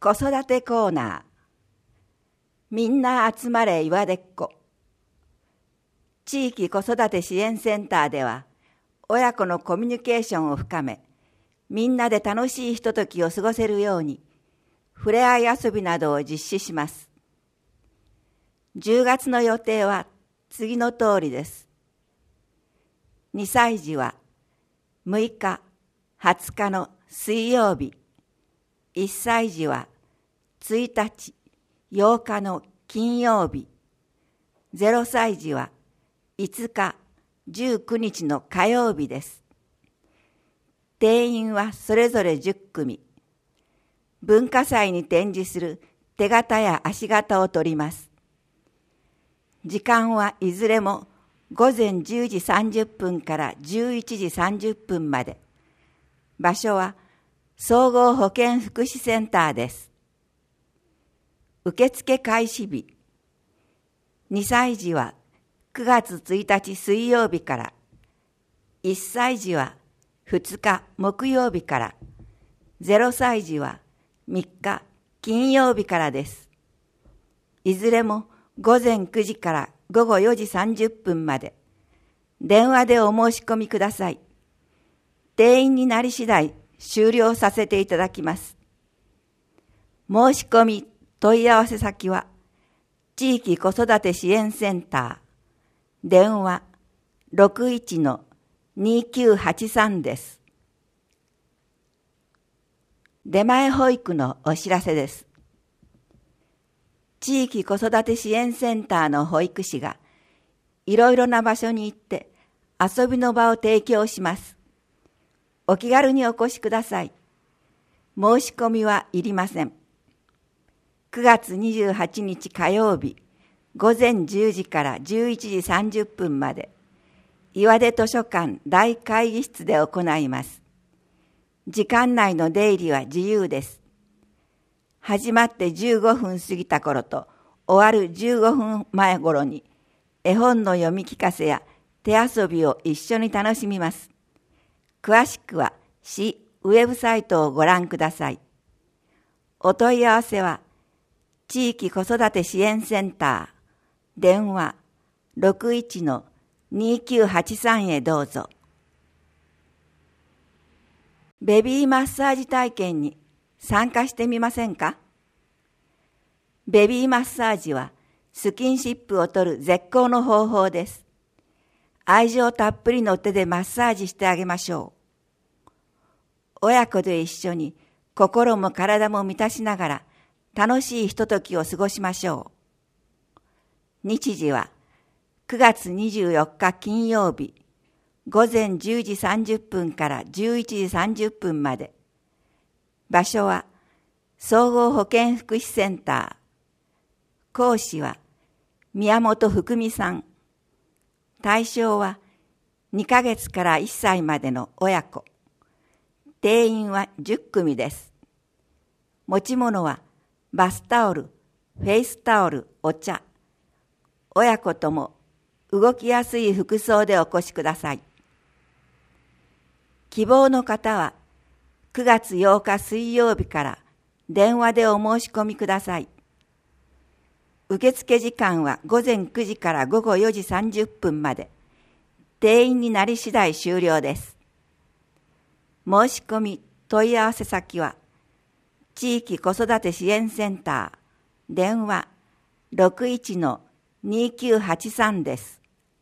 子育てコーナー。みんな集まれ岩でっこ。地域子育て支援センターでは、親子のコミュニケーションを深め、みんなで楽しいひとときを過ごせるように、ふれあい遊びなどを実施します。10月の予定は次の通りです。2歳児は6日、20日の水曜日、1歳児は1日、8日の金曜日、0歳児は5日、19日の火曜日です。定員はそれぞれ10組。文化祭に展示する手形や足形を取ります。時間はいずれも午前10時30分から11時30分まで。場所は総合保健福祉センターです。受付開始日。2歳児は9月1日水曜日から、1歳児は2日木曜日から、0歳児は3日金曜日からです。いずれも午前9時から午後4時30分まで。電話でお申し込みください。定員になり次第終了させていただきます。申し込み問い合わせ先は、地域子育て支援センター、電話 61-2983 です。出前保育のお知らせです。地域子育て支援センターの保育士が、いろいろな場所に行って遊びの場を提供します。お気軽にお越しください。申し込みはいりません。9月28日火曜日、午前10時から11時30分まで、岩出図書館大会議室で行います。時間内の出入りは自由です。始まって15分過ぎた頃と終わる15分前頃に、絵本の読み聞かせや手遊びを一緒に楽しみます。詳しくは市ウェブサイトをご覧ください。お問い合わせは、地域子育て支援センター、電話 61-2983 へどうぞ。ベビーマッサージ体験に参加してみませんか？ベビーマッサージはスキンシップを取る絶好の方法です。愛情たっぷりの手でマッサージしてあげましょう。親子で一緒に心も体も満たしながら楽しいひとときを過ごしましょう。日時は9月24日金曜日、午前10時30分から11時30分まで。場所は総合保健福祉センター。講師は宮本福美さん。対象は2ヶ月から1歳までの親子。定員は10組です。持ち物はバスタオル、フェイスタオル、お茶。親子とも動きやすい服装でお越しください。希望の方は9月8日水曜日から電話でお申し込みください。受付時間は午前9時から午後4時30分まで。定員になり次第終了です。申し込み問い合わせ先は、地域子育て支援センター、電話 61-2983 です。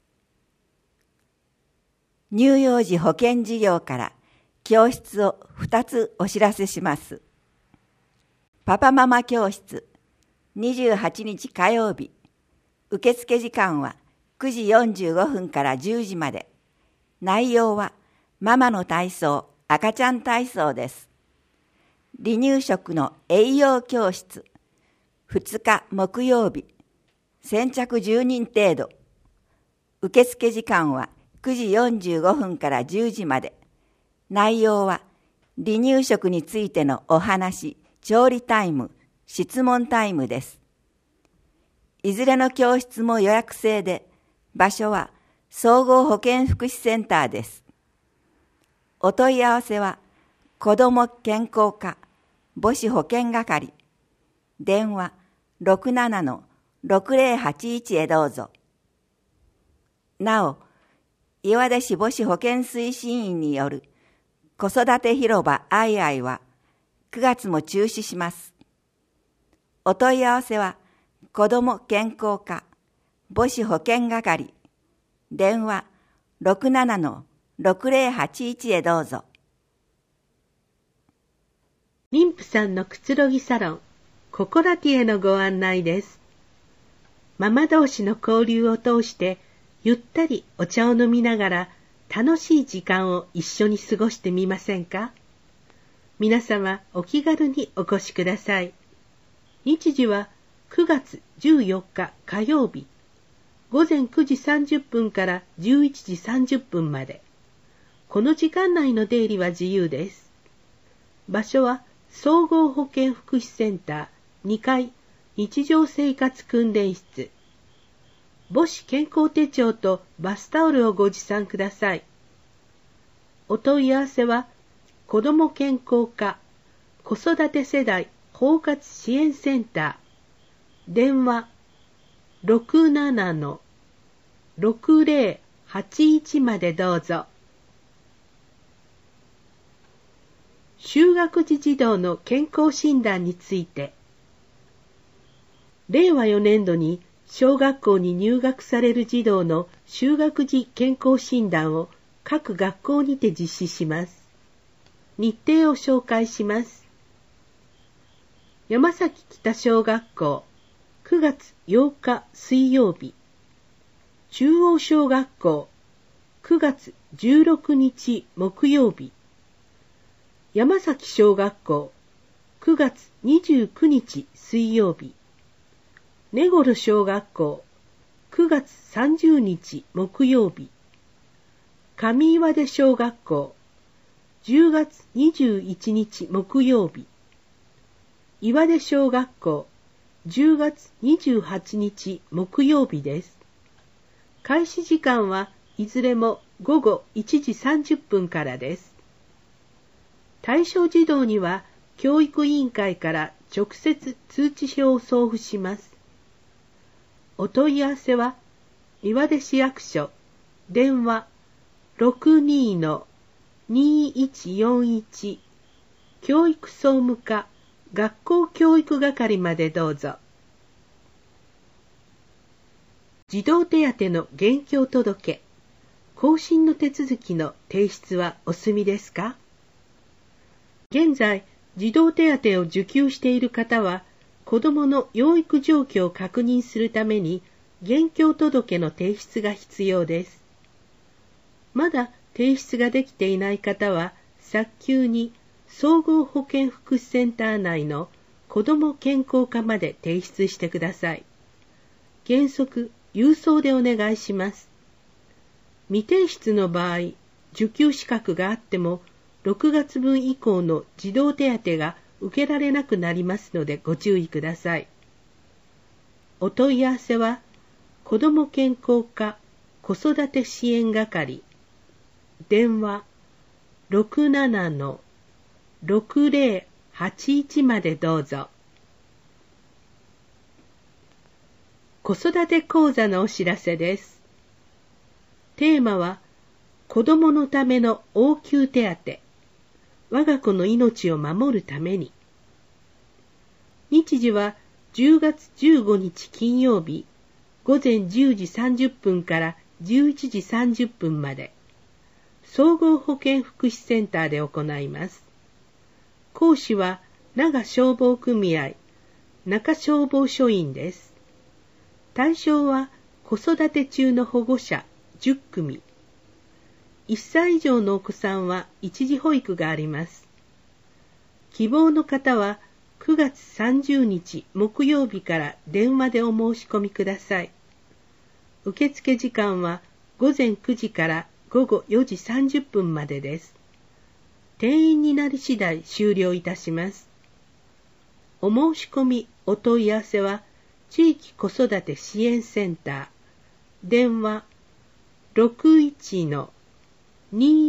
乳幼児保健事業から教室を2つお知らせします。パパママ教室、28日火曜日。受付時間は9時45分から10時まで。内容はママの体操、赤ちゃん体操です。離乳食の栄養教室。2日木曜日。先着10人程度。受付時間は9時45分から10時まで。内容は離乳食についてのお話、調理タイム、質問タイムです。いずれの教室も予約制で、場所は総合保健福祉センターです。お問い合わせは、子ども健康課母子保健係電話 67-6081 へどうぞ。なお、岩出市母子保健推進員による子育て広場アイアイは9月も中止します。お問い合わせは子ども健康課母子保健係電話 67-6081 へどうぞ。 妊婦さんのくつろぎサロンココラティへのご案内です。ママ同士の交流を通してゆったりお茶を飲みながら楽しい時間を一緒に過ごしてみませんか？皆様お気軽にお越しください。日時は9月14日火曜日、午前9時30分から11時30分まで。この時間内の出入りは自由です。場所は総合保健福祉センター2階日常生活訓練室。母子健康手帳とバスタオルをご持参ください。お問い合わせは子ども健康課子育て世代包括支援センター電話 67-6081 までどうぞ。就学時児童の健康診断について。令和4年度に小学校に入学される児童の就学時健康診断を各学校にて実施します。日程を紹介します。山崎北小学校9月8日水曜日。中央小学校9月16日木曜日。山崎小学校9月29日水曜日。根頃小学校9月30日木曜日。上岩出小学校10月21日木曜日。岩出小学校10月28日木曜日です。開始時間はいずれも午後1時30分からです。対象児童には教育委員会から直接通知表を送付します。お問い合わせは岩出市役所電話 62-2141 教育総務課学校教育係までどうぞ。児童手当の現況届、更新の手続きの提出はお済みですか？現在、児童手当を受給している方は、子どもの養育状況を確認するために、現況届の提出が必要です。まだ提出ができていない方は、早急に総合保健福祉センター内の子ども健康課まで提出してください。原則、郵送でお願いします。未提出の場合、受給資格があっても、6月分以降の児童手当が受けられなくなりますのでご注意ください。お問い合わせは、子ども健康課子育て支援係、電話 67-6081 までどうぞ。子育て講座のお知らせです。テーマは、子どものための応急手当。我が子の命を守るために。日時は10月15日金曜日、午前10時30分から11時30分まで、総合保健福祉センターで行います。講師は長消防組合、中消防署員です。対象は子育て中の保護者10組。1歳以上のお子さんは一時保育があります。希望の方は9月30日木曜日から電話でお申し込みください。受付時間は午前9時から午後4時30分までです。定員になり次第終了いたします。お申し込みお問い合わせは地域子育て支援センター電話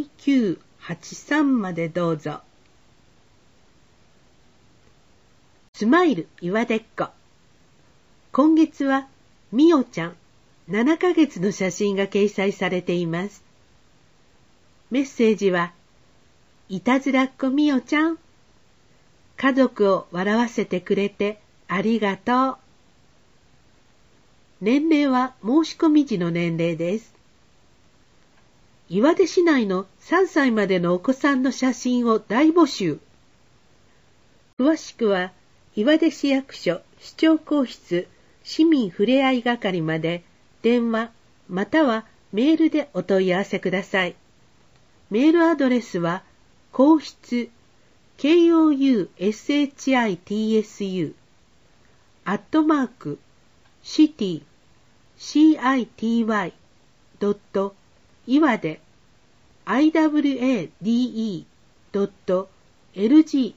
61-2983 までどうぞ。 スマイル岩手っ子。今月はみおちゃん7ヶ月の写真が掲載されています。メッセージは、いたずらっ子みおちゃん。家族を笑わせてくれてありがとう。年齢は申し込み時の年齢です。岩手市内の3歳までのお子さんの写真を大募集。詳しくは、岩手市役所市長公室市民ふれあい係まで電話またはメールでお問い合わせください。メールアドレスは公室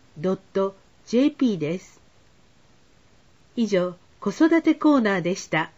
city.city.iwade.lg.jp です。以上、子育てコーナーでした。